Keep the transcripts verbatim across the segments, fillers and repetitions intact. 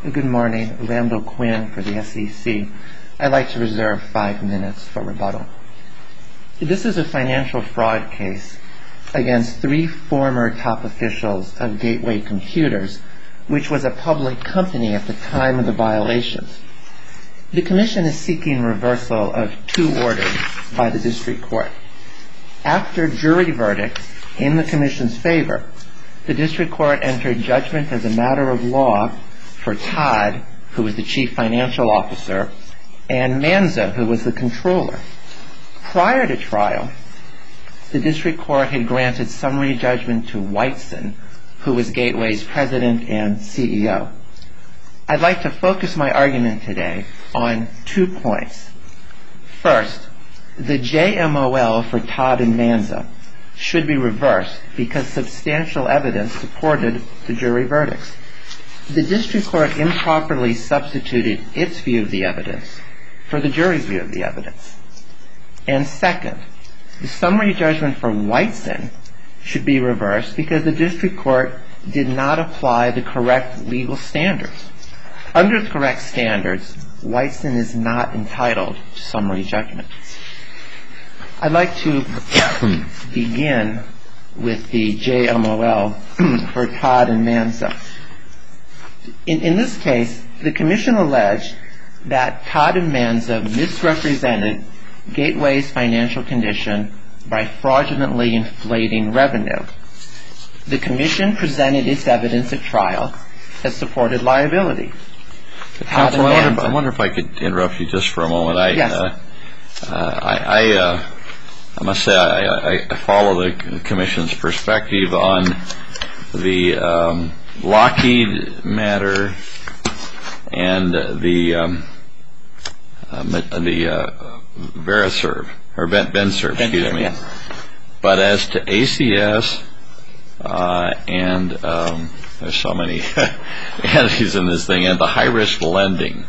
Good morning, Randall Quinn for the S E C. I'd like to reserve five minutes for rebuttal. This is a financial fraud case against three former top officials of Gateway Computers, which was a public company at the time of the violations. The Commission is seeking reversal of two orders by the District Court. After jury verdicts in the Commission's favor, the District Court entered judgment as a matter of law for Todd, who was the Chief Financial Officer, and Manza, who was the Controller. Prior to trial, the District Court had granted summary judgment to Whiteson, who was Gateway's President and C E O. I'd like to focus my argument today on two points. First, the J M O L for Todd and Manza should be reversed because substantial evidence supported the jury verdicts. The District Court improperly substituted its view of the evidence for the jury's view of the evidence. And second, the summary judgment for Whiteson should be reversed because the District Court did not apply the correct legal standards. Under the correct standards, Whiteson is not entitled to summary judgment. I'd like to begin with the J M O L for Todd and Manza. In, in this case, the Commission alleged that Todd and Manza misrepresented Gateway's financial condition by fraudulently inflating revenue. The Commission presented its evidence at trial that supported liability. Counsel, I wonder, I wonder if I could interrupt you just for a moment. I, yes. uh, uh, I, I, uh, I must say I, I follow the Commission's perspective on the um, Lockheed matter and the um, uh, the uh, Veriserv or Ben Benserv, excuse me. Yes. But as to A C S uh, and um, there's so many entities in this thing, and the high risk lending,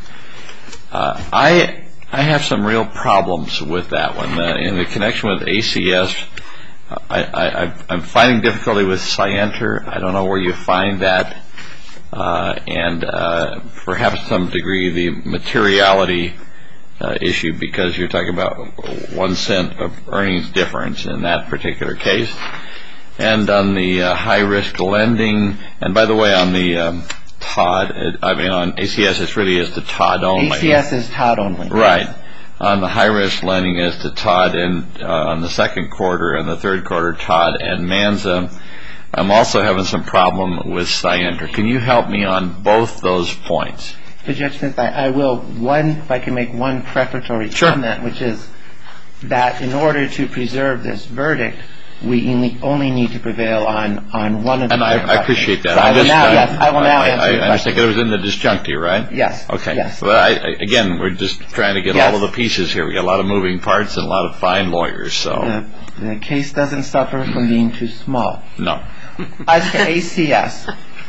uh, I I have some real problems with that one. Uh, in the connection with A C S, I, I, I'm finding difficulty with Scienter. I don't know where you find that, uh, and uh, perhaps to some degree the materiality uh, issue, because you're talking about one cent of earnings difference in that particular case. And on the uh, high risk lending, and by the way, on the um, Todd, it, I mean on A C S, it really is to Todd only. A C S is Todd only. Right. On the high risk lending is to Todd, and uh, on the second quarter and the third quarter, Todd and Manza. I'm also having some problem with Scienter. Can you help me on both those points? Judge Smith, I, I will. One, if I can make one prefatory Sure. comment, which is that in order to preserve this verdict, we only need to prevail on, on one of the. And I, I appreciate that. So I, will just, now, uh, yes, I will now I, answer I, your I understand question. it was in the disjunctive, right? Yes. Okay. Yes. Well, I, I, again, we're just trying to get Yes. all of the pieces here. We got a lot of moving parts and a lot of fine lawyers. So The, the case doesn't suffer from being too small. no. As to A C S,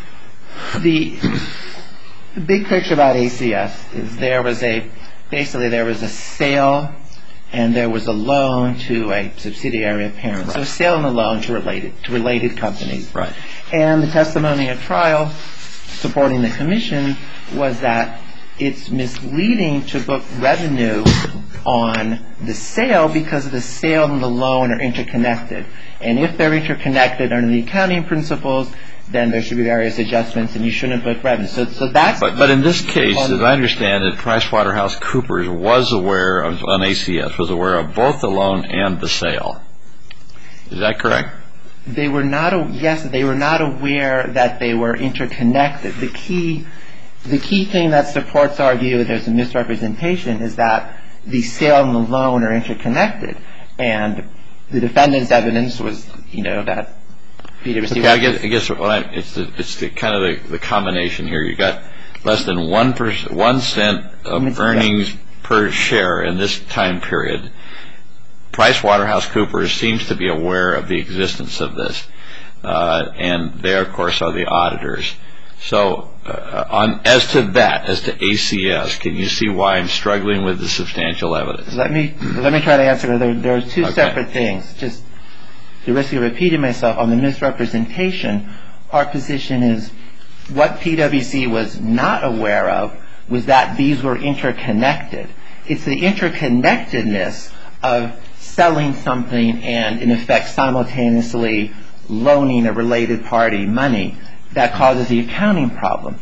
the, the big picture about A C S is there was a basically there was a sale and there was a loan to a subsidiary of parents. Right. So a sale and a loan to related to related companies. Right. And the testimony at trial supporting the Commission was that it's misleading to book revenue on the sale because the sale and the loan are interconnected. And if they're interconnected under the accounting principles, then there should be various adjustments and you shouldn't book revenue. So, so that's... But, but in this case, as I understand it, PricewaterhouseCoopers was aware of, on A C S, was aware of both the loan and the sale. Is that correct? They were not, yes, they were not aware that they were interconnected. The key, the key thing that supports our view that there's a misrepresentation is that the sale and the loan are interconnected. And the defendant's evidence was, you know, that Peter received... Okay, I guess, I guess what I, it's the, it's the kind of the, the combination here. You got less than one per, one cent of earnings per share in this time period. PricewaterhouseCoopers seems to be aware of the existence of this, uh, and they, of course, are the auditors. So, uh, on as to that, as to A C S, can you see why I'm struggling with the substantial evidence? Let me let me try to answer. There, there are two Okay. separate things. Just the risk of repeating myself on the misrepresentation. Our position is What P W C was not aware of was that these were interconnected. It's the interconnectedness of selling something and, in effect, simultaneously loaning a related party money that causes the accounting problem.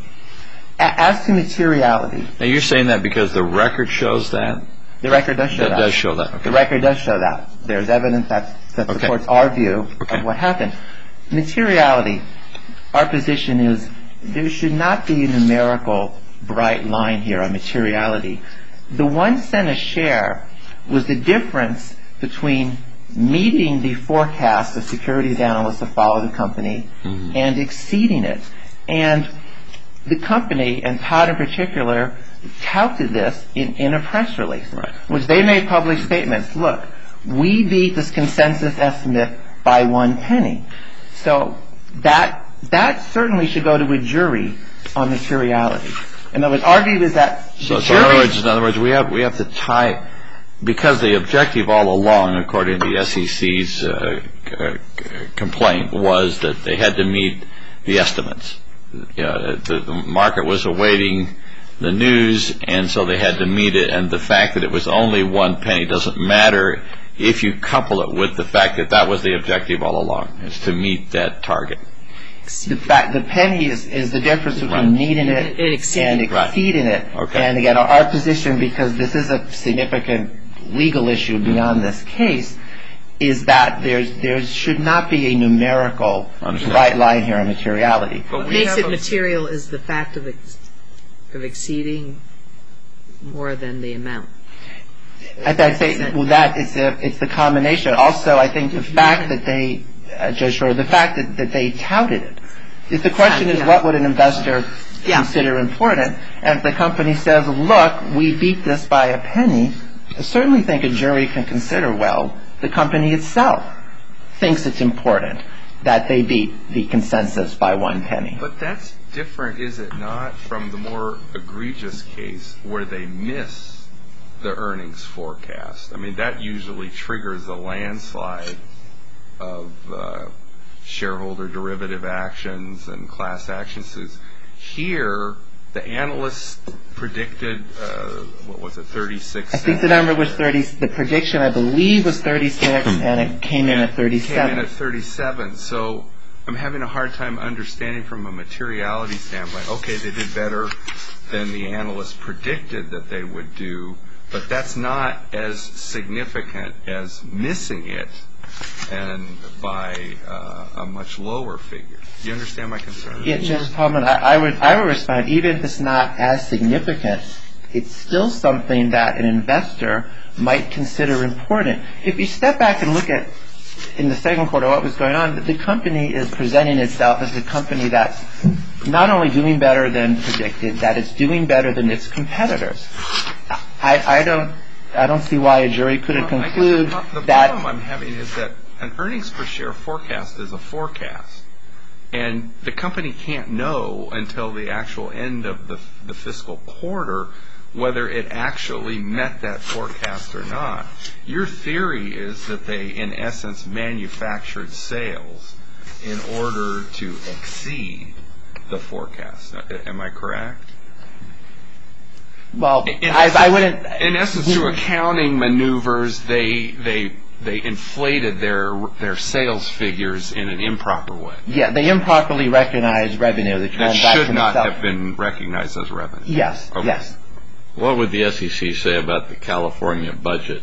As to materiality... Now, you're saying that because the record shows that? The record does show that. It does show that. Okay. The record does show that. There's evidence that, that okay. supports our view okay. of what happened. Materiality, our position is there should not be a numerical bright line here on materiality. The one cent a share was the difference between meeting the forecast of securities analysts to follow the company mm-hmm. and exceeding it. And the company, and Todd in particular, touted this in, in a press release, right. which they made public statements. Look, we beat this consensus estimate by one penny. So that that certainly should go to a jury on materiality. In other words, our view is that so, the so in jury... other words, in other words, we have we have to tie, because the objective all along, according to the S E C's uh, uh, complaint, was that they had to meet the estimates. Yeah, the, the market was awaiting the news, and so they had to meet it. And the fact that it was only one penny doesn't matter if you couple it with the fact that that was the objective all along, is to meet that target. The fact, the penny is, is the difference between right. meeting it and exceeding right. it. Okay. And again, our, our position, because this is a significant legal issue beyond mm-hmm. this case, is that there's there should not be a numerical right line here on materiality. What makes it material is the fact of ex- of exceeding more than the amount. I'd say well, that it's a, it's the combination. Also, I think the fact that they, uh, Judge Schroeder, the fact that, that they touted it. If the question yeah, is yeah. what would an investor yeah. consider important, and if the company says, look, we beat this by a penny, I certainly think a jury can consider, well, the company itself thinks it's important that they beat the consensus by one penny. But that's different, is it not, from the more egregious case where they miss the earnings forecast? I mean, that usually triggers a landslide of uh, shareholder derivative actions and class action suits. Here, the analysts predicted, uh, what was it, thirty-six? I think the number was thirty. The prediction, I believe, was thirty-six, and it came in at thirty-seven. Came in at thirty-seven. So I'm having a hard time understanding from a materiality standpoint. Okay, they did better than the analysts predicted that they would do, but that's not as significant as missing it and by uh, a much lower figure. Do you understand my concern? Yeah, Justice Holman, I, I would I would respond, even if it's not as significant, it's still something that an investor might consider important. If you step back and look at, in the second quarter, what was going on, the company is presenting itself as a company that's not only doing better than predicted, that it's doing better than its competitors. I, I don't I don't see why a jury couldn't well, conclude the, pro- the that... The problem I'm having is that an earnings per share forecast is a forecast. And the company can't know until the actual end of the, the fiscal quarter whether it actually met that forecast or not. Your theory is that they, in essence, manufactured sales in order to exceed the forecast. Am I correct? Well, in I, essence, I wouldn't... In essence, through accounting maneuvers, they they they inflated their their sales figures in an improper way. Yeah, they improperly recognized revenue. The transaction It should not itself. have been recognized as revenue. Yes, okay. yes. What would the S E C say about the California budget?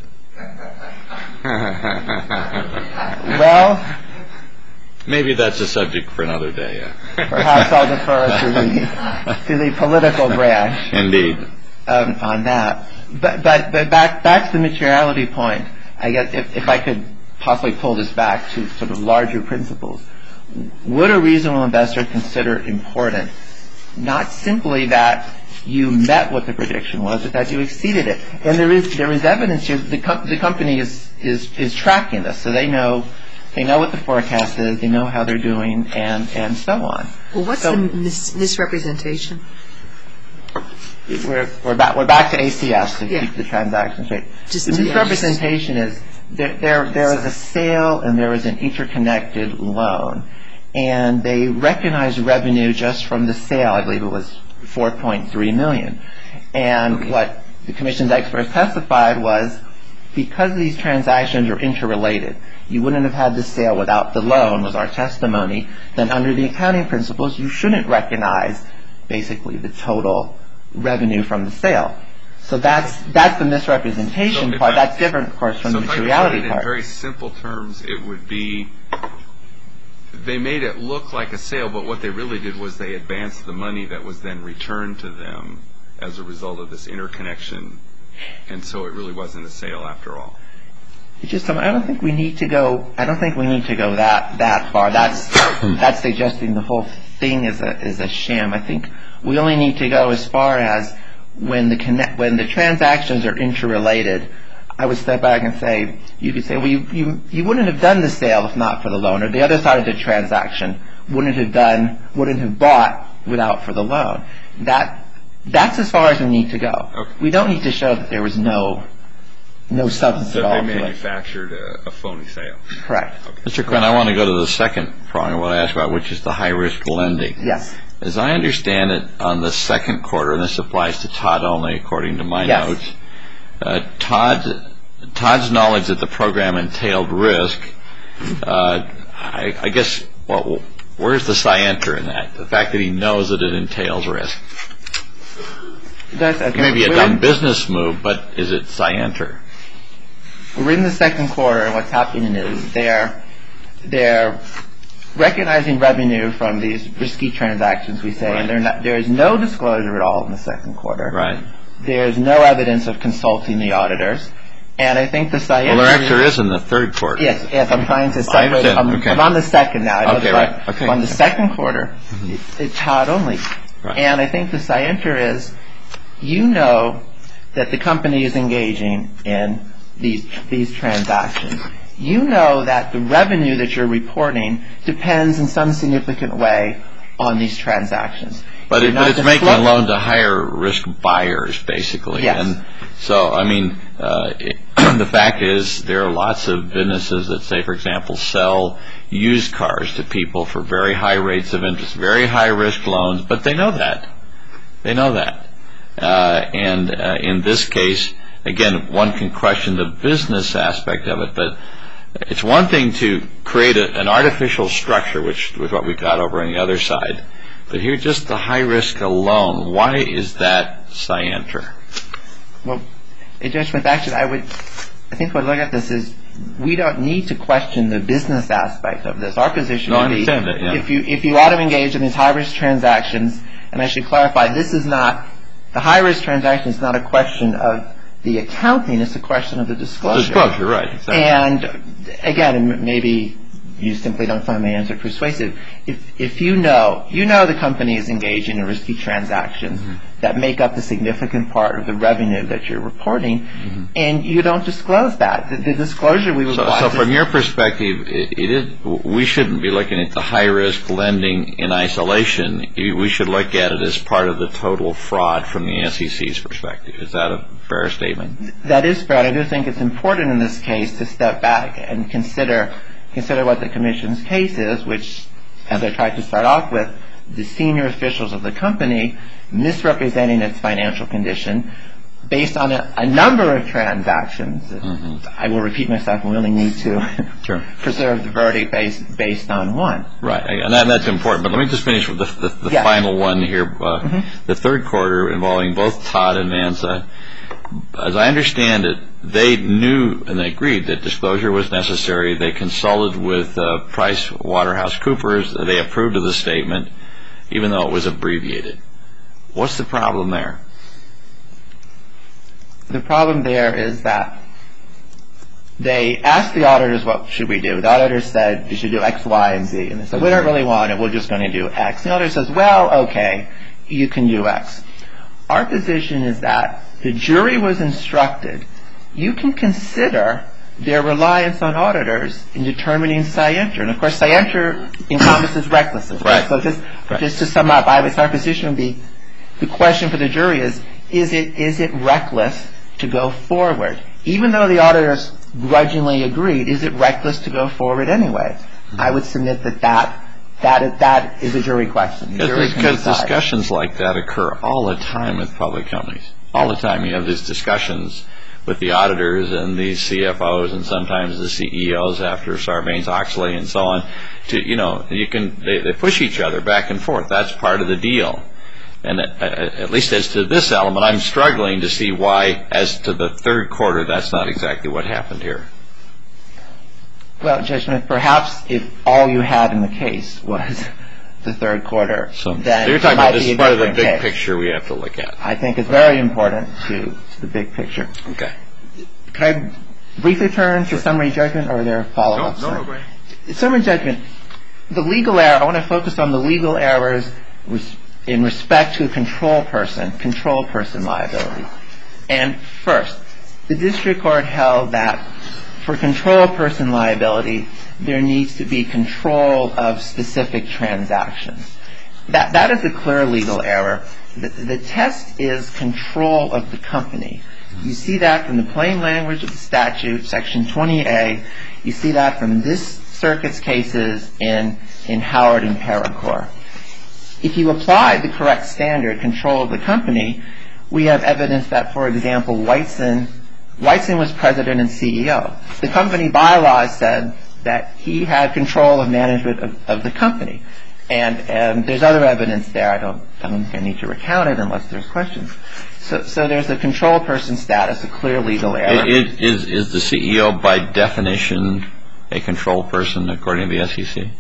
Well... Maybe that's a subject for another day. Yeah. Perhaps I'll defer to the, to the political branch. Indeed. Um, on that. But, but, but back, back to the materiality point, I guess if, if I could possibly pull this back to sort of larger principles, would a reasonable investor consider important not simply that you met what the prediction was, but that you exceeded it? And there is there is evidence here. The, com- the company is, is is tracking this, so they know they know what the forecast is, they know how they're doing, and, and so on. Well, what's so, the mis- misrepresentation? We're we're back we're back to A C S to yeah. keep the transaction straight. Just the misrepresentation is there there there is a sale and there is an interconnected loan, and they recognized revenue just from the sale. I believe it was four point three million dollars. And what the commission's experts testified was, because these transactions are interrelated, you wouldn't have had the sale without the loan, was our testimony, then under the accounting principles, you shouldn't recognize basically the total revenue from the sale. So that's that's the misrepresentation So part. I- That's different, of course, from So the if I could materiality put it in part. very simple terms, it would be they made it look like a sale, but what they really did was they advanced the money that was then returned to them as a result of this interconnection, and so it really wasn't a sale after all. It's just, I don't think we need to go. I don't think we need to go that that far. That's that's suggesting the whole thing is a is a sham. I think we only need to go as far as when the connect when the transactions are interrelated. I would step back and say, you could say, well, you, you you wouldn't have done the sale if not for the loan, or the other side of the transaction wouldn't have done wouldn't have bought without for the loan. That that's as far as we need to go. Okay. We don't need to show that there was no no substance That at all they to it. manufactured a, a phony sale. Correct. Mister Quinn, I want to go to the second prong I want to ask about, which is the high-risk lending. Yes. As I understand it, on the second quarter, and this applies to Todd only, according to my Yes. notes, uh, Todd, Todd's knowledge that the program entailed risk, uh, I, I guess, well, where's the scienter in that? The fact that he knows that it entails risk. That's, okay. Maybe a We're dumb in- business move, but is it scienter? We're in the second quarter, and what's happening is they're they're recognizing revenue from these risky transactions, we say, Right. and they're not, there is no disclosure at all in the second quarter. Right. There's no evidence of consulting the auditors, and I think the scienter. Well, there actually is in the third quarter. Yes, yes, I'm trying to I separate. understand. I'm, Okay. I'm on the second now. I know Okay, the- right. Okay. On the Okay. second quarter, it's, it's Todd only. Right. And I think the scienter is, you know that the company is engaging in these these transactions. You know that the revenue that you're reporting depends in some significant way on these transactions. But, You're it, not but it's making a disclo- loan to higher risk buyers, basically. Yes. And so, I mean, uh, it, the fact is there are lots of businesses that, say, for example, sell used cars to people for very high rates of interest, very high risk loans, but they know that. They know that. Uh, and uh, in this case, again, one can question the business aspect of it, but it's one thing to create a, an artificial structure, which was what we got over on the other side. But here, just the high risk alone, why is that scienter? Well, it just went back to, I would, I think what I look at this is, we don't need to question the business aspect of this. Our position No, I would be, understand that, yeah. if you if you ought to engage in these high risk transactions, and I should clarify, this is not, the high risk transaction is not a question of the accounting, it's a question of the disclosure. Disclosure, right, exactly. And again, and maybe you simply don't find my answer persuasive. If if you know, you know the company is engaging in risky transactions Mm-hmm. that make up a significant part of the revenue that you're reporting, Mm-hmm. and you don't disclose that. The, the disclosure we would So, want so is- from your perspective, it, it is, we shouldn't be looking at the high risk lending in isolation. We should look at it as part of the total fraud from the S E C's perspective. Is that a fair statement? That is fair. And I do think it's important in this case to step back and consider consider what the Commission's case is, which, as I tried to start off with, the senior officials of the company misrepresenting its financial condition based on a, a number of transactions. Mm-hmm. I will repeat myself, we only need to Sure. preserve the verdict based, based on one. Right, and that, that's important. But let me just finish with the, the, the Yeah. final one here. Uh, Mhm. The third quarter involving both Todd and Manza. As I understand it, they knew and they agreed that disclosure was necessary. They consulted with uh, Price Waterhouse Coopers. They approved of the statement, even though it was abbreviated. What's the problem there? The problem there is that they asked the auditors, what should we do? The auditors said, you should do X, Y, and Z. And they said, we don't really want it, we're just going to do X. The auditor says, well, okay, you can do X. Our position is that the jury was instructed, you can consider their reliance on auditors in determining scienter. And of course, scienter encompasses recklessness. Right. So just, Right. just to sum up, I would, our position would be, the question for the jury is, is it is it reckless to go forward? Even though the auditors grudgingly agreed, is it reckless to go forward anyway? Mm-hmm. I would submit that that that is, that is a jury question. Because discussions like that occur all the time with public companies. All the time you have these discussions with the auditors and the C F Os and sometimes the C E Os after Sarbanes-Oxley and so on. To, you know, you can they, they push each other back and forth. That's part of the deal. And at least as to this element, I'm struggling to see why, as to the third quarter, that's not exactly what happened here. Well, Judge Smith, perhaps if all you had in the case was the third quarter, so then you're talking about this is part of the big case. picture we have to look at. I think it's very important to, to the big picture. Okay. Can I briefly turn to summary judgment, or are there follow-ups? No, no, no, go ahead. Summary judgment. The legal error, I want to focus on the legal errors in respect to control person, control person liability. And first, the district court held that for control person liability, there needs to be control of specific transactions. That that is a clear legal error. The, the test is control of the company. You see that from the plain language of the statute, Section twenty A. You see that from this circuit's cases in, in Howard and Paracore. If you apply the correct standard, control of the company, we have evidence that, for example, Whiteson, Whiteson was president and C E O. The company bylaws said that he had control of management of, of the company. And, and there's other evidence there. I don't, I don't think I need to recount it unless there's questions. So, so there's a control person status, a clear legal error. Is, is, is the C E O by definition a control person according to the S E C?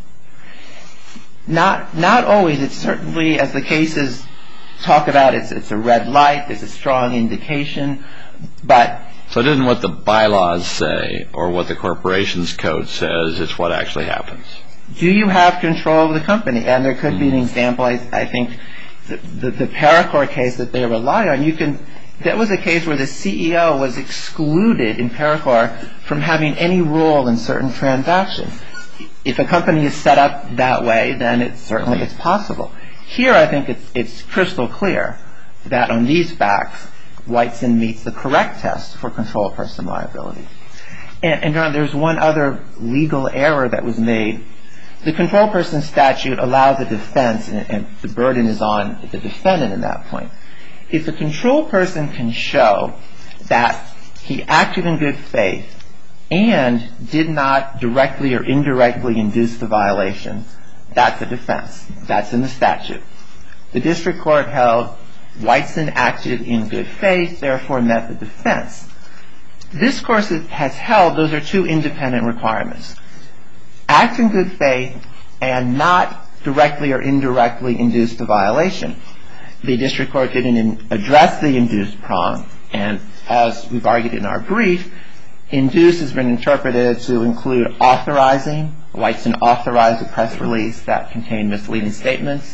Not, not always. It's certainly, as the cases talk about, it's, it's a red light. There's a strong indication. But so it isn't what the bylaws say or what the corporation's code says. It's what actually happens. Do you have control of the company? And there could be an example. I, I think the, the, the Paracore case that they rely on, you can. That was a case where the C E O was excluded in Paracore from having any role in certain transactions. If a company is set up that way, then it certainly it's possible. Here, I think it's, it's crystal clear that on these facts, Whiteson meets the correct test for control person liability. And, and John, there's one other legal error that was made. The control person statute allows a defense, and, and the burden is on the defendant in that point. If a control person can show that he acted in good faith and did not directly or indirectly induce the violation, that's a defense. That's in the statute. The district court held Whiteson acted in good faith, therefore met the defense. This course has held those are two independent requirements. Act in good faith and not directly or indirectly induce the violation. The district court didn't address the induced prong, and as we've argued in our brief, induce has been interpreted to include authorizing. Whiteson authorized a press release that contained misleading statements.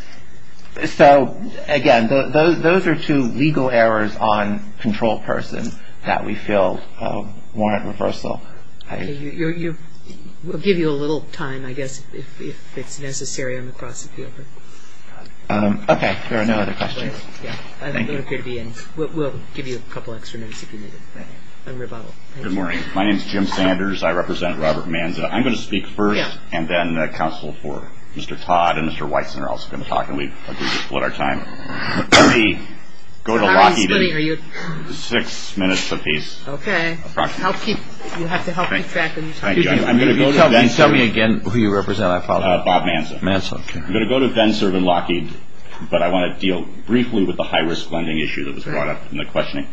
So, again, th- those, those are two legal errors on control person that we feel uh, warrant reversal. Okay, you, you, you, we'll give you a little time, I guess, if, if it's necessary on the cross appeal. Um, okay, there are no other questions. Yeah, I don't appear to be any. We'll, we'll give you a couple extra minutes if you need it. On rebuttal. Thank Good you. morning. My name is Jim Sanders. I represent Robert Manza. I'm going to speak first, Yeah. and then uh, counsel for Mister Todd and Mister Whiteson are also going to talk, and we've agreed to split our time. Let me go So to how Lockheed are you splitting? in Are you six minutes apiece. okay? Approximately. Help keep. You have to help Thank- keep track of your time. Thank you. I'm, I'm going to go you to tell, you Venserv. tell me again who you represent. I apologize. Uh, Bob Manza. Manson. Okay. I'm going to go to Venserv and Lockheed, but I want to deal briefly with the high-risk lending issue that was brought up in the questioning.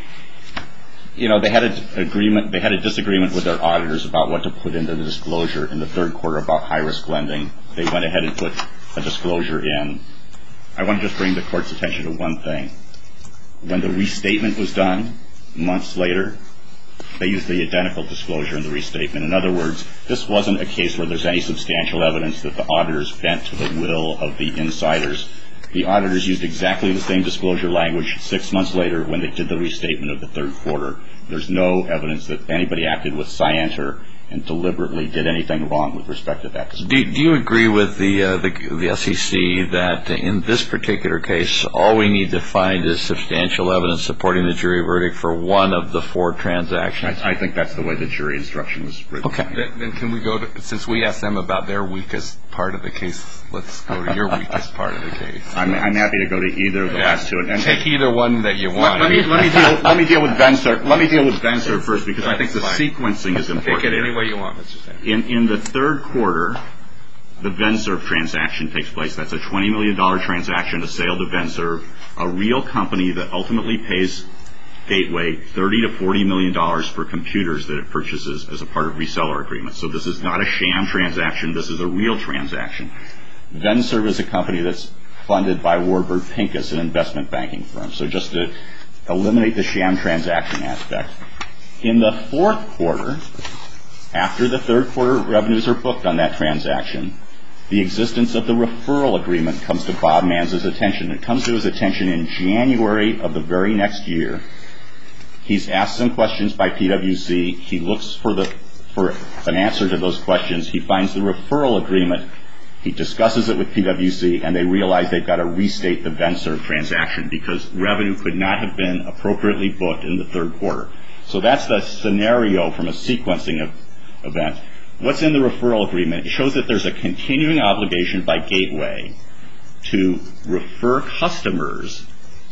You know, they had an agreement, they had a disagreement with their auditors about what to put into the disclosure in the third quarter about high-risk lending. They went ahead and put a disclosure in. I want to just bring the court's attention to one thing. When the restatement was done, months later, they used the identical disclosure in the restatement. In other words, this wasn't a case where there's any substantial evidence that the auditors bent to the will of the insiders. The auditors used exactly the same disclosure language six months later when they did the restatement of the third quarter. There's no evidence that anybody acted with scienter and deliberately did anything wrong with respect to that. Do, do you agree with the, uh, the the S E C that in this particular case, all we need to find is substantial evidence supporting the jury verdict for one of the four transactions? I, I think that's the way the jury instruction was written. Okay. Then, then can we go to, since we asked them about their weakest part of the case, let's go to your weakest part of the case. I'm, I'm happy to go to either of the Yeah. last two. And, and Take either one that you want. Let, let me let me deal let me deal with Venser. Let me deal with Venser first because I think the That's fine. sequencing is important. Take it any way you want, Mister Sanders. In in the third quarter, the Venserv transaction takes place. That's a twenty million dollars transaction, a sale to Venserv, a real company that ultimately pays Gateway thirty to forty million dollars for computers that it purchases as a part of reseller agreements. So this is not a sham transaction. This is a real transaction. Venserv is a company that's funded by Warburg Pincus, an investment banking firm. So just to eliminate the sham transaction aspect. In the fourth quarter, after the third quarter revenues are booked on that transaction, the existence of the referral agreement comes to Bob Manz's attention. It comes to his attention in January of the very next year. He's asked some questions by P W C. He looks for the for an answer to those questions. He finds the referral agreement. He discusses it with P W C, and they realize they've got to restate the Venserv transaction because revenue could not have been appropriately booked in the third quarter. So that's the scenario from a sequencing of event. What's in the referral agreement? It shows that there's a continuing obligation by Gateway to refer customers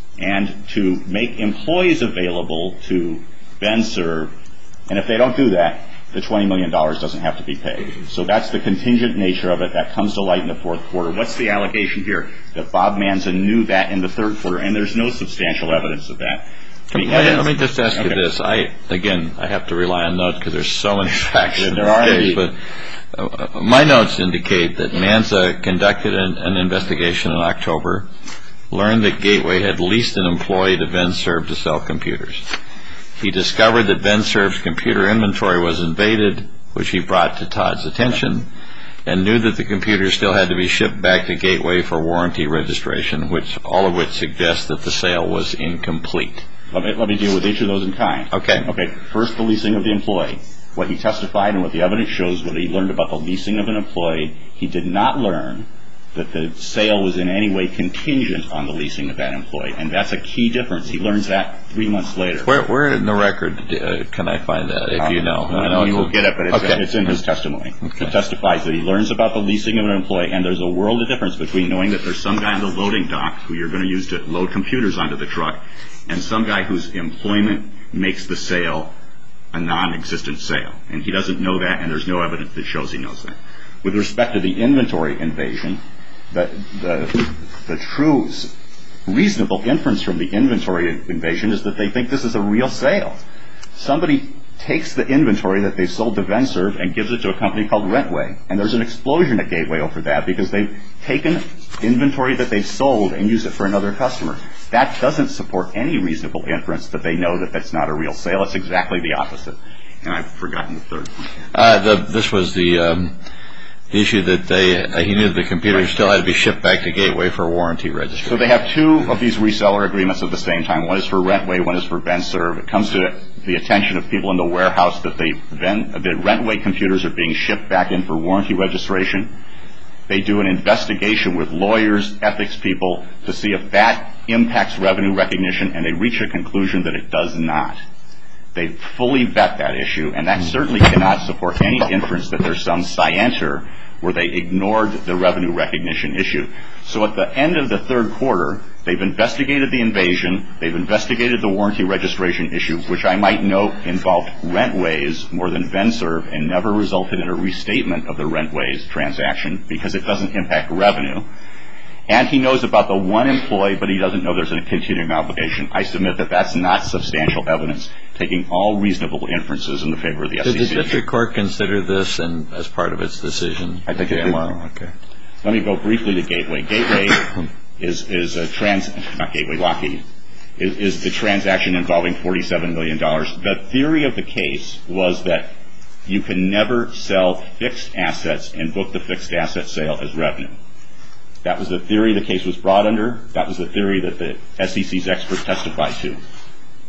and to make employees available to Venserv, and if they don't do that, the twenty million dollars doesn't have to be paid. So that's the contingent nature of it. That comes to light in the fourth quarter. What's the allegation here? That Bob Manza knew that in the third quarter, and there's no substantial evidence of that. Let me, let me just ask Okay. you this. I Again, I have to rely on notes because there's so many facts Yeah, in there this are case. indeed. But uh, my notes indicate that Manza conducted an, an investigation in October, learned that Gateway had leased an employee to Venserv to sell computers. He discovered that Venserv's computer inventory was invaded, which he brought to Todd's attention, and knew that the computers still had to be shipped back to Gateway for warranty registration, which all of which suggests that the sale was incomplete. Let me, let me deal with each of those in kind. Okay. Okay. First, the leasing of the employee. What he testified and what the evidence shows, what he learned about the leasing of an employee, he did not learn that the sale was in any way contingent on the leasing of that employee. And that's a key difference. He learns that three months later. Where, where in the record uh, can I find that, if you know? I know You it's will a- get it, but it's, okay. it's in his testimony. Okay. He testifies that he learns about the leasing of an employee, and there's a world of difference between knowing that there's some guy on the loading dock who you're going to use to load computers onto the truck, and some guy whose employment makes the sale a non-existent sale. And he doesn't know that, and there's no evidence that shows he knows that. With respect to the inventory invasion, the, the, the true reasonable inference from the inventory invasion is that they think this is a real sale. Somebody takes the inventory that they've sold to Venserv and gives it to a company called Rentway. And there's an explosion at Gateway over that because they've taken inventory that they've sold and used it for another customer. That doesn't support any reasonable inference that they know that that's not a real sale. It's exactly the opposite. And I've forgotten the third one. Uh, the, this was the, um, the issue that they uh, he knew the computers still had to be shipped back to Gateway for warranty registration. So they have two of these reseller agreements at the same time. One is for Rentway, one is for Venserv. It comes to the attention of people in the warehouse that the, Ven, the Rentway computers are being shipped back in for warranty registration. They do an investigation with lawyers, ethics people, to see if that impacts revenue recognition, and they reach a conclusion that it does not. They fully vet that issue, and that certainly cannot support any inference that there's some scienter where they ignored the revenue recognition issue. So at the end of the third quarter, they've investigated the invasion, they've investigated the warranty registration issue, which I might note involved Rentways more than Venserv and never resulted in a restatement of the Rentways transaction because it doesn't impact revenue. And he knows about the one employee, but he doesn't know there's a continuing obligation. I submit that that's not substantial evidence, taking all reasonable inferences in the favor of the S E C. Did the district court consider this and as part of its decision? I think it did. Okay. Let me go briefly to Gateway. Gateway is, is a trans, not Gateway, Lockheed, is, is the transaction involving forty-seven million dollars. The theory of the case was that you can never sell fixed assets and book the fixed asset sale as revenue. That was the theory the case was brought under. That was the theory that the S E C's expert testified to.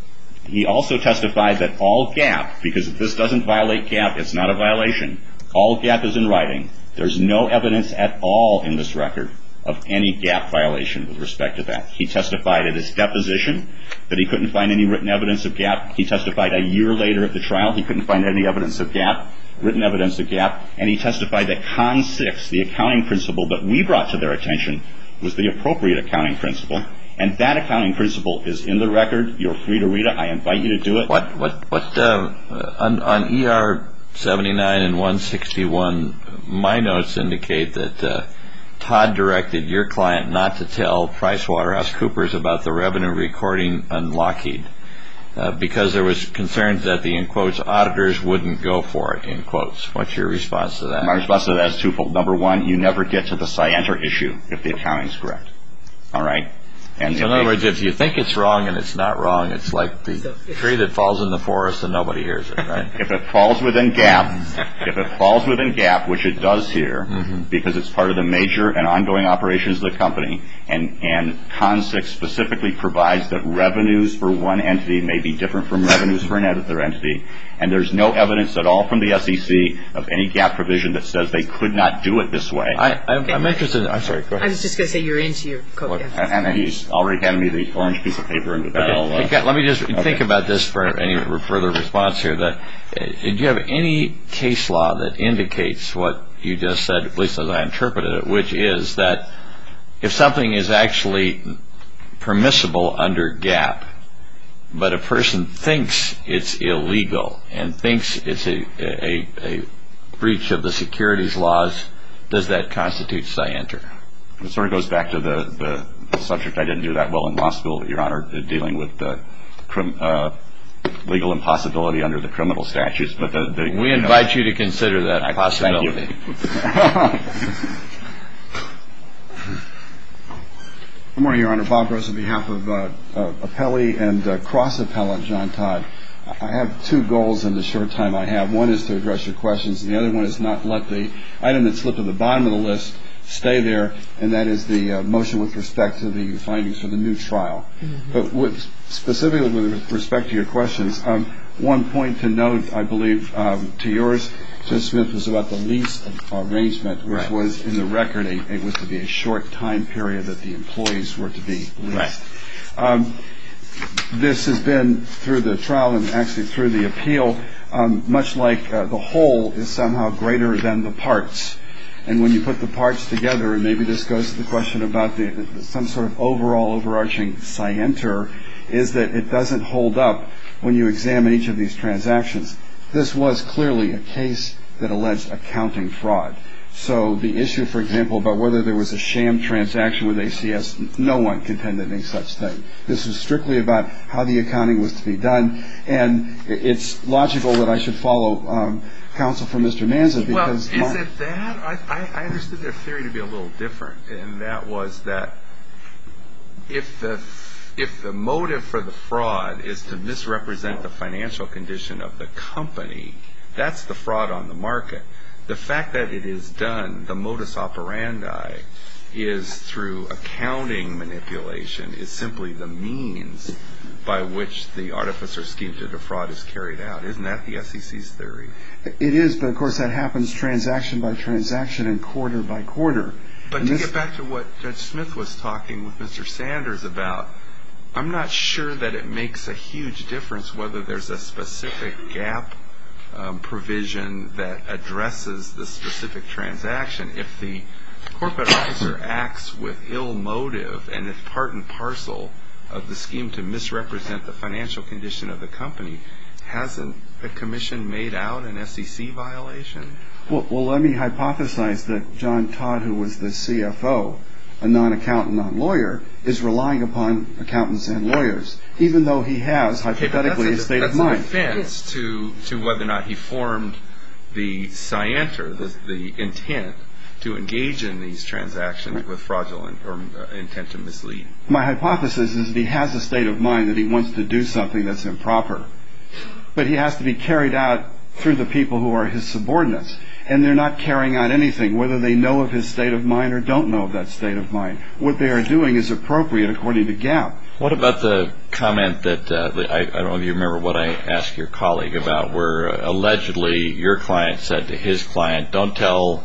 He also testified that all GAAP, because if this doesn't violate GAAP, it's not a violation. All GAAP is in writing. There's no evidence at all in this record of any GAAP violation with respect to that. He testified at his deposition that he couldn't find any written evidence of GAAP. He testified a year later at the trial he couldn't find any evidence of GAAP, written evidence of GAAP, and he testified that Con six, the accounting principle that we brought to their attention, was the appropriate accounting principle. And that accounting principle is in the record. You're free to read it. I invite you to do it. What, what, what, uh, on, on E R seventy-nine and one sixty-one, my notes indicate that uh, Todd directed your client not to tell PricewaterhouseCoopers about the revenue recording on Lockheed uh, because there was concerns that the, in quotes, auditors wouldn't go for it, in quotes. What's your response to that? My response to that is twofold. Number one, you never get to the scienter issue if the accounting is correct. All right? And so in other words, if you think it's wrong and it's not wrong, it's like the tree that falls in the forest and nobody hears it, right? If it falls within GAAP, if it falls within GAAP, which it does here, mm-hmm. because it's part of the major and ongoing operations of the company, and, and Con six specifically provides that revenues for one entity may be different from revenues for another entity, and there's no evidence at all from the S E C of any GAAP provision that says they could not do it this way. I, I'm, I'm interested in, I'm sorry, go ahead. I was just going to say you're into your code. And, and he's already handed me the orange piece of paper, and with that I'll... Uh, okay, let me just okay. think about this for any further response here. That, uh, do you have any case law that indicates what you just said, at least as I interpreted it, which is that if something is actually permissible under GAAP, but a person thinks it's illegal and thinks it's a, a, a breach of the securities laws, does that constitute scienter? It sort of goes back to the, the subject I didn't do that well in law school, Your Honor, dealing with the crim, uh, legal impossibility under the criminal statutes. But the, the, we you invite know, you to consider that I, possibility. Good morning, Your Honor. Bob Rose on behalf of uh, uh, appellee and uh, cross-appellant John Todd. I have two goals in the short time I have. One is to address your questions, and the other one is not let the item that slipped to the bottom of the list stay there, and that is the uh, motion with respect to the findings for the new trial. Mm-hmm. But with, specifically with respect to your questions, um, one point to note, I believe, um, to yours, Judge Smith, was about the lease arrangement, which right. was in the record, a, it was to be a short time period that the employees were to be leased. Right. Um, this has been through the trial and actually through the appeal, um, much like uh, the whole is somehow greater than the parts. And when you put the parts together, and maybe this goes to the question about the, the, some sort of overall overarching scienter, is that it doesn't hold up when you examine each of these transactions. This was clearly a case that alleged accounting fraud. So the issue, for example, about whether there was a sham transaction with A C S, no one contended any such thing. This was strictly about how the accounting was to be done. And it's logical that I should follow um, counsel for Mister Manza because... Well, is it that? I, I understood their theory to be a little different, and that was that if the if the motive for the fraud is to misrepresent the financial condition of the company, that's the fraud on the market. The fact that it is done, the modus operandi, is through accounting manipulation, is simply the means by which the artificer scheme to defraud is carried out. Isn't that the S E C's theory? It is, but of course that happens transaction by transaction and quarter by quarter. But and to get back to what Judge Smith was talking with Mister Sanders about, I'm not sure that it makes a huge difference whether there's a specific gap Um, provision that addresses the specific transaction. If the corporate officer acts with ill motive and is part and parcel of the scheme to misrepresent the financial condition of the company, hasn't the commission made out an S E C violation? Well, well let me hypothesize that John Todd, who was the C F O, a non-accountant, non-lawyer, is relying upon accountants and lawyers, even though he has, hypothetically, okay, a, a state of mind. That's a defense to, to whether or not he formed the scienter, the, the intent to engage in these transactions right. with fraudulent or uh, intent to mislead. My hypothesis is that he has a state of mind that he wants to do something that's improper, but he has to be carried out through the people who are his subordinates. and they're not carrying out anything, whether they know of his state of mind or don't know of that state of mind. What they are doing is appropriate according to G A P. What about the comment that, uh, I, I don't know if you remember what I asked your colleague about, where uh, allegedly your client said to his client, don't tell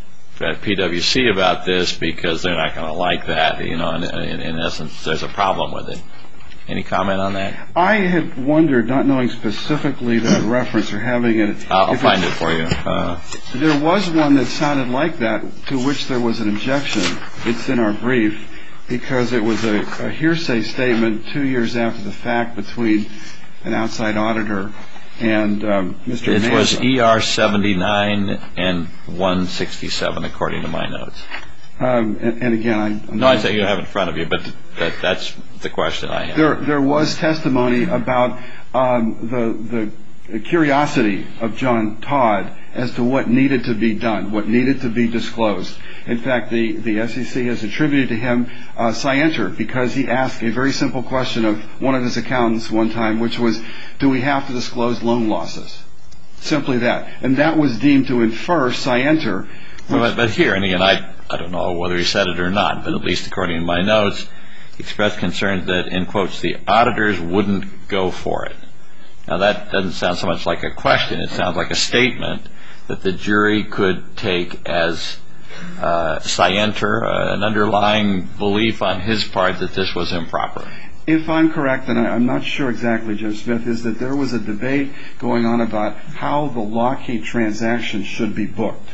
P W C about this because they're not going to like that. You know, in, in, in essence, there's a problem with it. Any comment on that? I have wondered, not knowing specifically that reference or having it. I'll find it for you. Uh, there was one that sounded like that, to which there was an objection. It's in our brief, because it was a, a hearsay statement two years after the fact between an outside auditor and um, Mister It Manza. was E R seventy-nine and one sixty-seven, according to my notes. Um, and, and again, I... I'm no, I say you have it in front of you, but that, that's the question I have. There, there was testimony about um, the, the curiosity of John Todd as to what needed to be done, what needed to be disclosed. In fact, the, the S E C has attributed to him uh, scienter, because he asked a very simple question of one of his accountants one time, which was, do we have to disclose loan losses? Simply that. And that was deemed to infer scienter. But, but here, and again, I, I don't know whether he said it or not, but at least according to my notes, he expressed concerns that, in quotes, the auditors wouldn't go for it. Now, that doesn't sound so much like a question. It sounds like a statement that the jury could take as uh, scienter, uh, an underlying belief on his part that this was improper. If I'm correct, and I'm not sure exactly, Judge Smith, is that there was a debate going on about how the Lockheed transaction should be booked.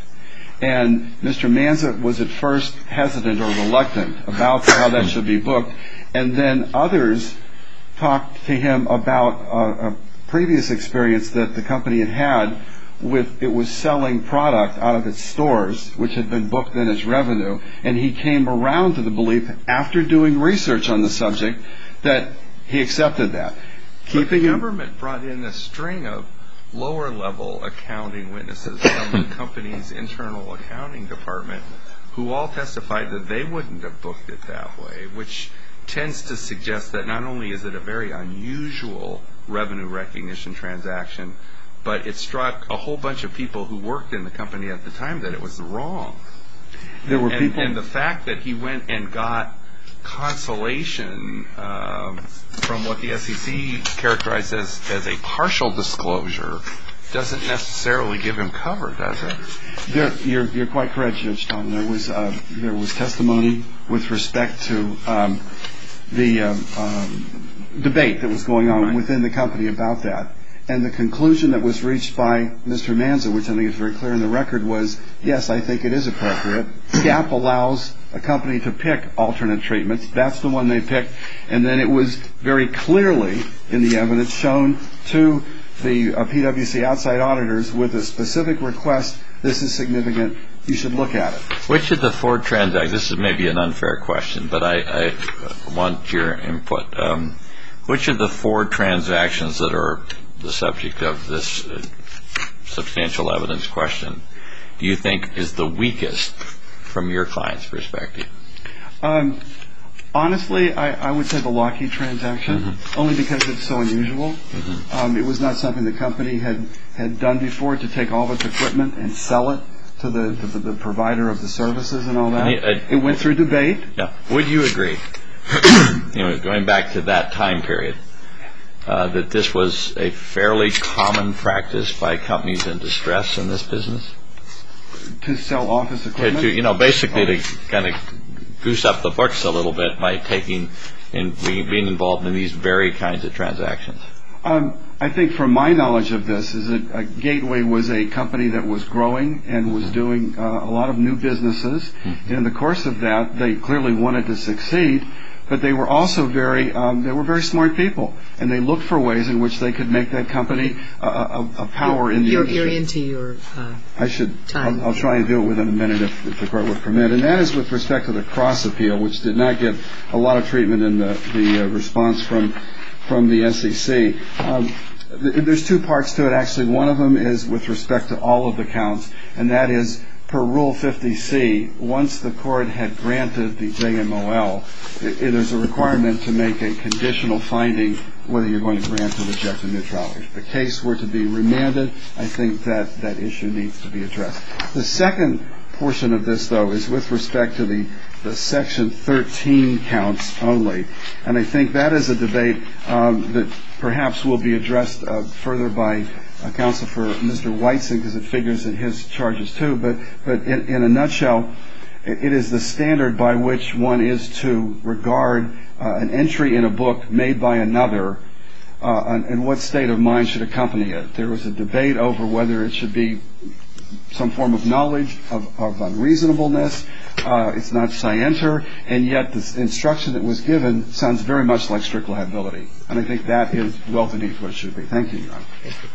And Mister Manza was at first hesitant or reluctant about how that should be booked. And then others talked to him about a, a previous experience that the company had had with, it was selling product out of its stores, which had been booked then as revenue. And he came around to the belief, after doing research on the subject, that he accepted that. But the government brought in a string of lower-level accounting witnesses from the company's internal accounting department who all testified that they wouldn't have booked it that way, which tends to suggest that not only is it a very unusual revenue recognition transaction, but it struck a whole bunch of people who worked in the company at the time that it was wrong. There were and, people... and the fact that he went and got consolation um, from what the S E C characterized as, as a partial disclosure doesn't necessarily give him cover, does it? There, you're, you're quite correct, Judge Stone. There was uh, there was testimony with respect to um, the um, um, debate that was going on right. within the company about that. And the conclusion that was reached by Mister Manza, which I think is very clear in the record, was, yes, I think it is appropriate. G A P allows a company to pick alternate treatments. That's the one they picked. And then it was very clearly in the evidence shown to the uh, P W C outside auditors with a specific request, this is significant, you should look at it. Which of the four transactions, this is maybe an unfair question, but I, I want your input. Um, which of the four transactions that are the subject of this uh, substantial evidence question do you think is the weakest from your client's perspective? Um, honestly, I, I would say the Lockheed transaction, mm-hmm. only because it's so unusual. Mm-hmm. Um, it was not something the company had, had done before, to take all of its equipment and sell it to the, to the, the provider of the services and all that. And it, uh, it went through debate. Yeah. Would you agree, you know, going back to that time period, Uh, that this was a fairly common practice by companies in distress in this business? To sell office equipment? To, to, you know, basically oh. to kind of goose up the books a little bit by taking and being involved in these very kinds of transactions. Um, I think from my knowledge of this is that uh, Gateway was a company that was growing and was doing uh, a lot of new businesses. Mm-hmm. In the course of that, they clearly wanted to succeed. But they were also very, um, they were very smart people, and they looked for ways in which they could make that company a, a, a power you're, in the you're, industry. You're into your uh, I should. time. I'll, I'll try and do it within a minute if, if the court would permit. And that is with respect to the cross appeal, which did not get a lot of treatment in the the uh, response from from the S E C. Um, th- there's two parts to it, actually. One of them is with respect to all of the counts, and that is, per Rule fifty C, once the court had granted the J M O L, it, it, there's a requirement to make a conditional finding whether you're going to grant or reject the neutrality. If the case were to be remanded, I think that that issue needs to be addressed. The second portion of this, though, is with respect to the, the Section thirteen counts only. And I think that is a debate um, that perhaps will be addressed uh, further by uh, counsel for Mister Whiteson, because it figures in his charges too. But, but in, in a nutshell, it, it is the standard by which one is to regard uh, an entry in a book made by another, uh, and, and what state of mind should accompany it. There was a debate over whether it should be some form of knowledge of, of unreasonableness. Uh, it's not scienter, and yet the instruction that was given sounds very much like strict liability. And I think that is well beneath what it should be. Thank you, Your Honor. Thank you.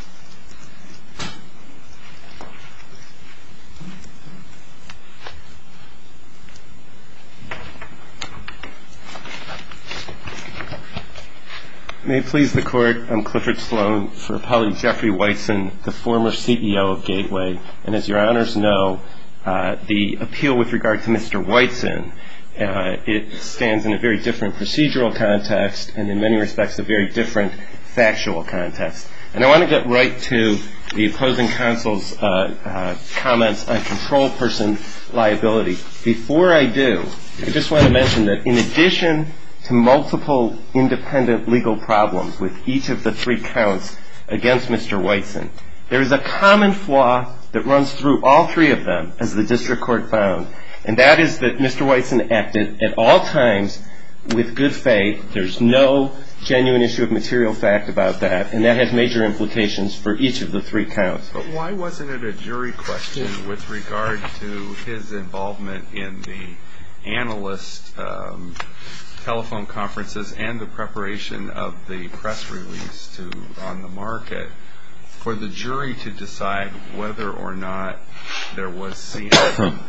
May it please the Court, I'm Clifford Sloan for appellee Jeffrey Whiteson, the former C E O of Gateway. And as Your Honors know, uh, the appeal with regard to Mister Whiteson, uh, it stands in a very different procedural context and in many respects a very different factual context. And I want to get right to the opposing counsel's uh, uh, comments on control person liability. Before I do, I just want to mention that in addition to multiple independent legal problems with each of the three counts against Mister Whiteson, there is a common flaw that runs through all three of them, as the district court found, and that is that Mister Whiteson acted at all times with good faith. There's no genuine issue of material fact about that, and that has major implications for each of the three counts. But why wasn't it a jury question with regard to his involvement in the analyst um, telephone conferences and the preparation of the press release to on the market for the jury to decide whether or not there was C M?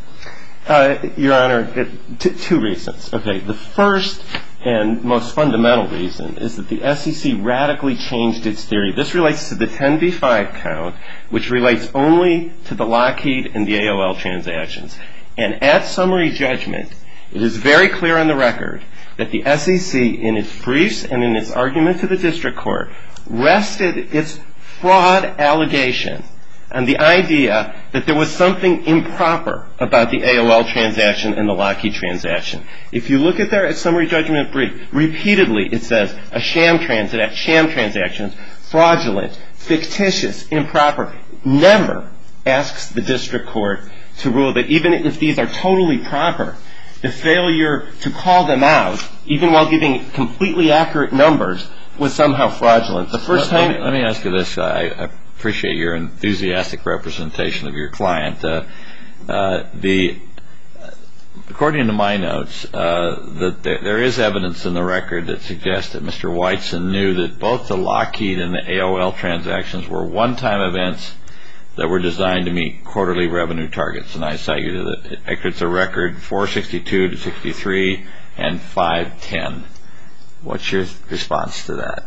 Uh, Your Honor, it, t- two reasons. Okay, the first and most fundamental reason is that the S E C radically changed its theory. This relates to the ten b five count, which relates only to the Lockheed and the A O L transactions. And at summary judgment, it is very clear on the record that the S E C, in its briefs and in its argument to the district court, rested its fraud allegation on the idea that there was something improper about the A O L transaction and the Lockheed transaction. If you look at their summary judgment brief, repeatedly it says a sham, transa- sham transactions, fraudulent, fictitious, improper. Never asks the district court to rule that even if these are totally proper, the failure to call them out, even while giving completely accurate numbers, was somehow fraudulent. The first let, time... Let me, let me ask you this. I, I appreciate your enthusiastic representation of your client. Uh, uh, the, according to my notes, uh, that there, there is evidence in the record that suggests that Mister Whiteson knew that both the Lockheed and the A O L transactions were one-time events that were designed to meet quarterly revenue targets. And I cite you to the excerpts of record four sixty-two to sixty-three and five ten. What's your response to that?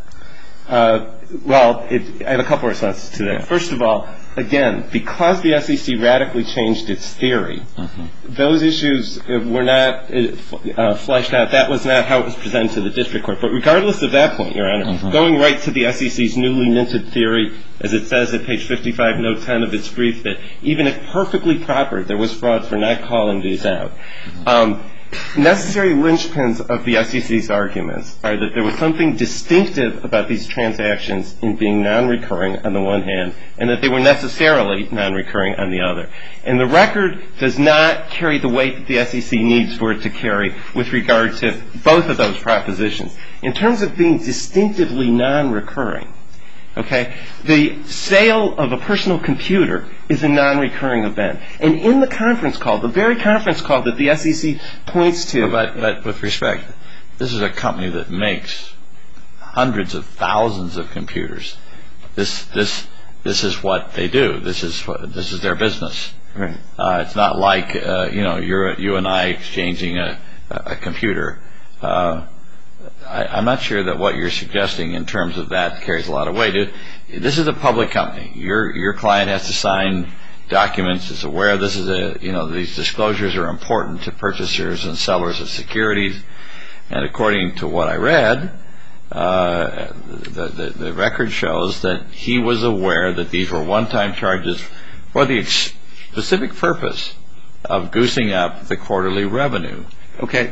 Uh, well, it, I have a couple of responses to that. Yeah. First of all, again, because the S E C radically changed its theory, mm-hmm. those issues were not uh, fleshed out. That was not how it was presented to the district court. But regardless of that point, Your Honor, mm-hmm. going right to the S E C's newly minted theory, as it says at page fifty-five, note ten of its brief, that even if perfectly proper, there was fraud for not calling these out. Mm-hmm. Um, necessary linchpins of the S E C's arguments are that there was something distinctive about these transactions in being non-recurring on the one hand, and that they were necessarily non-recurring on the other. And the record does not carry the weight that the S E C needs for it to carry with regard to both of those propositions. In terms of being distinctively non-recurring, okay, the sale of a personal computer is a non-recurring event. And in the conference call, the very conference call that the S E C points to... But, but with respect, this is a company that makes hundreds of thousands of computers. This this this is what they do. This is what, this is their business. Right. Uh, it's not like uh, you know you're you and I exchanging a, a computer. Uh, I, I'm not sure that what you're suggesting in terms of that carries a lot of weight. This is a public company. Your your client has to sign documents, is aware this is a, you know, these disclosures are important to purchasers and sellers of securities. And according to what I read, uh, the, the, the record shows that he was aware that these were one-time charges for the ex- specific purpose of goosing up the quarterly revenue. Okay.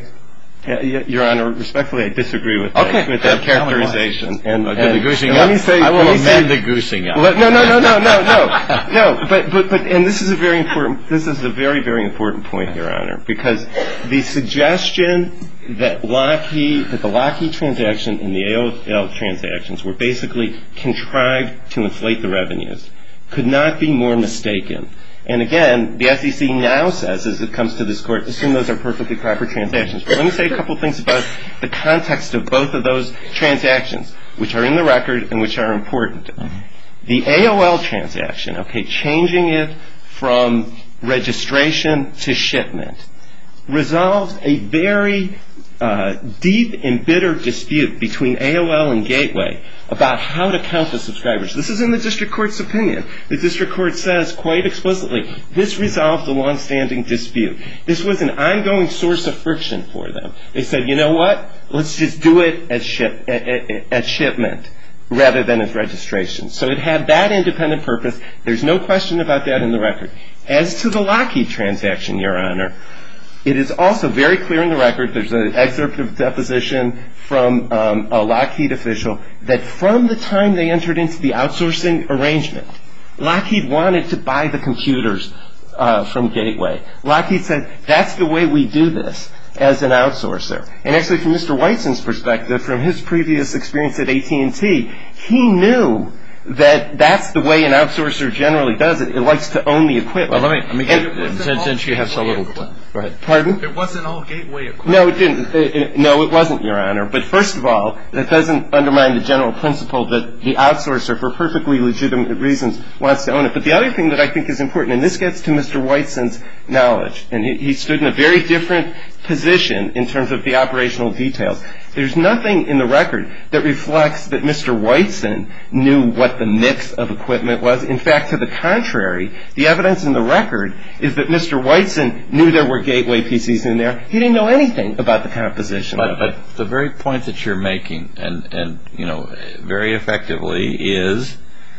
Your Honor, respectfully, I disagree with that, okay. with that characterization. And, and, and the goosing and up. Let me say, I will let me amend say, the goosing up. Let, no, no, no, no, no, no, no. But, but, but, and this is a very important. This is a very, very important point, Your Honor, because the suggestion that Lockheed, that the Lockheed transaction and the A O L transactions were basically contrived to inflate the revenues could not be more mistaken. And again, the S E C now says, as it comes to this court, assume those are perfectly proper transactions. But let me say a couple things about the context of both of those transactions, which are in the record and which are important. The A O L transaction, okay, changing it from registration to shipment, resolves a very uh, deep and bitter dispute between A O L and Gateway about how to count the subscribers. This is in the district court's opinion. The district court says quite explicitly, this resolved a longstanding dispute. This was an ongoing source of friction for them. They said, you know what? Let's just do it as ship, at, at, at shipment rather than as registration. So it had that independent purpose. There's no question about that in the record. As to the Lockheed transaction, Your Honor, it is also very clear in the record, there's an excerpt of deposition from um, a Lockheed official, that from the time they entered into the outsourcing arrangement, Lockheed wanted to buy the computers uh, from Gateway. Lockheed said, that's the way we do this as an outsourcer. And actually, from Mister Weizen's perspective, from his previous experience at A T and T, he knew that that's the way an outsourcer generally does it. It likes to own the equipment. Well, let me, let me get, since, since you have so little time. Go ahead. Pardon? It wasn't all Gateway equipment. No, it didn't. It, it, no, it wasn't, Your Honor. But first of all, that doesn't undermine the general principle that the outsourcer, for perfectly legitimate reasons, wants to own it. But the other thing that I think is important, and this gets to Mister Weizen's knowledge, and he, he stood in a very different position in terms of the operational details. There's nothing in the record that reflects that Mister Weizen knew what the mix of equipment was. In fact, to the contrary, the evidence in the record is that Mister Weizen knew there were Gateway P Cs in there. He didn't know anything about the composition but, of it. But the very point that you're making, and, and you know, very effectively, is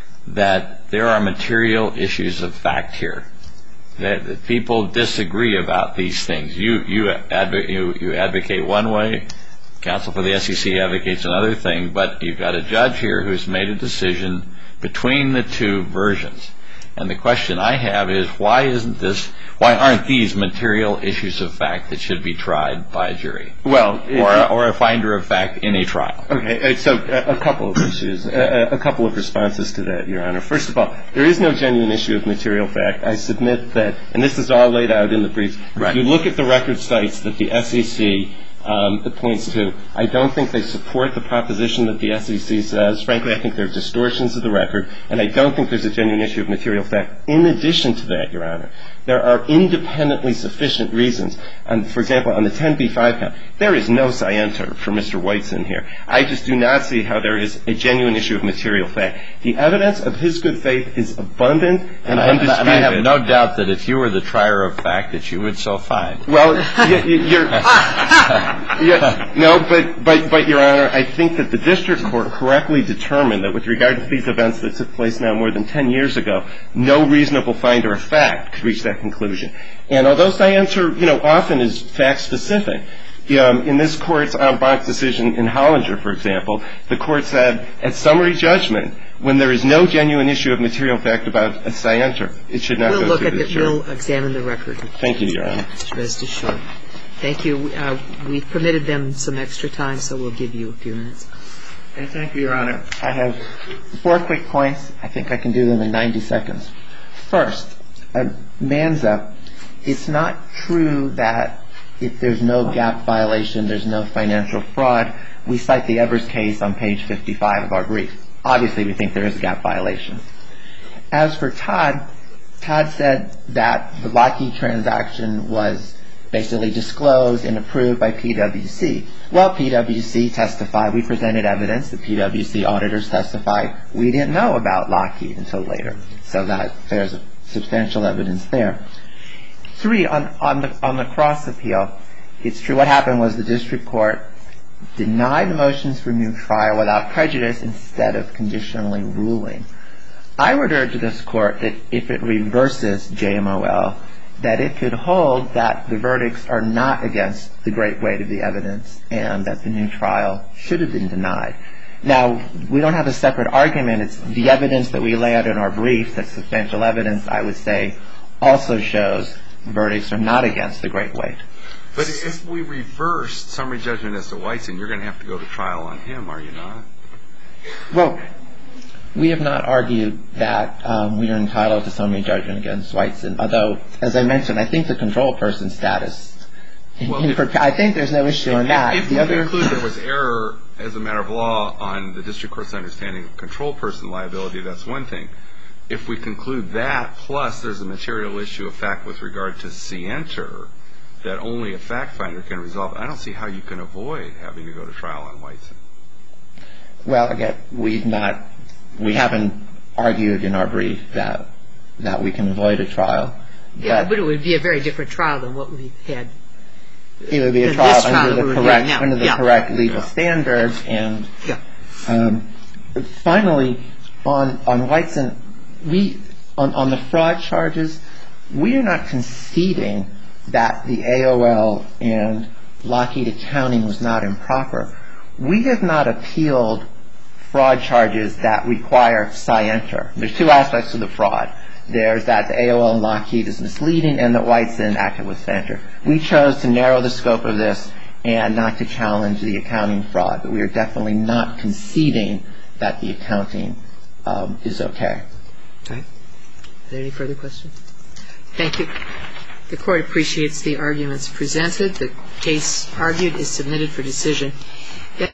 that there are material issues of fact here. That, that people disagree about these things. You, you, advo- you, you advocate one way. Counsel for the S E C advocates another thing, but you've got a judge here who's made a decision between the two versions. And the question I have is, why isn't this, why aren't these material issues of fact that should be tried by a jury? Well, or, or a finder of fact in a trial? Okay, so a, a couple of issues, a, a couple of responses to that, Your Honor. First of all, there is no genuine issue of material fact. I submit that, and this is all laid out in the briefs, right. If you look at the record sites that the S E C Um, it points to, I don't think they support the proposition that the S E C says. Frankly, I think they're distortions of the record, and I don't think there's a genuine issue of material fact. In addition to that, Your Honor, there are independently sufficient reasons. And, for example, on the ten B five count, there is no scienter for Mister Weizen here. I just do not see how there is a genuine issue of material fact. The evidence of his good faith is abundant and, and undisputed. And I have no doubt that if you were the trier of fact, that you would so find. Well, you, you're... Yeah, no, but, but, but, Your Honor, I think that the district court correctly determined that with regard to these events that took place now more than ten years ago, no reasonable finder of fact could reach that conclusion. And although scienter, you know, often is fact-specific, um, in this court's en banc decision in Hollinger, for example, the court said, at summary judgment, when there is no genuine issue of material fact about a scienter, it should not we'll go look to at the the, jury. We'll examine the record. Thank you, Your Honor. Rest assured. Thank you. Uh, we've permitted them some extra time, so we'll give you a few minutes. Thank you, Your Honor. I have four quick points. I think I can do them in ninety seconds. First, uh, Manza, it's not true that if there's no gap violation, there's no financial fraud. We cite the Evers case on page fifty-five of our brief. Obviously, we think there is a gap violation. As for Todd, Todd said that the Lockheed transaction was basically disclosed and approved by P W C. Well, P W C testified. We presented evidence. The P W C auditors testified. We didn't know about Lockheed until later. So that there's substantial evidence there. Three, on, on the on the cross appeal, it's true. What happened was the district court denied the motions for new trial without prejudice instead of conditionally ruling. I would urge this court that if it reverses J M O L, that it could hold that the verdicts are not against the great weight of the evidence and that the new trial should have been denied. Now, we don't have a separate argument. It's the evidence that we lay out in our brief, that substantial evidence, I would say, also shows verdicts are not against the great weight. But if we reverse summary judgment as to Whiteson, you're going to have to go to trial on him, are you not? Well, we have not argued that um, we are entitled to summary judgment against Whiteson, although, as I mentioned, I think the control person status, Well, in, if, I think there's no issue on that. If, if the we other, conclude there was error as a matter of law on the district court's understanding of control person liability, that's one thing. If we conclude that, plus there's a material issue of fact with regard to scienter that only a fact finder can resolve, I don't see how you can avoid having to go to trial on Whiteson. Well, again, we've not, we haven't argued in our brief that that we can avoid a trial. Yeah, but, but it would be a very different trial than what we've had. It would be a trial, trial under the correct under the yeah. correct legal yeah. standards. And yeah. um, finally, on on Whiteson, we on, on the fraud charges, we are not conceding that the A O L and Lockheed accounting was not improper. We have not appealed fraud charges that require scienter. There's two aspects to the fraud. There's that the A O L and Lockheed is misleading and that Whiteson acted with scienter. We chose to narrow the scope of this and not to challenge the accounting fraud, but we are definitely not conceding that the accounting um, is okay. Okay. Are there any further questions? Thank you. The court appreciates the arguments presented. The case argued is submitted for decision.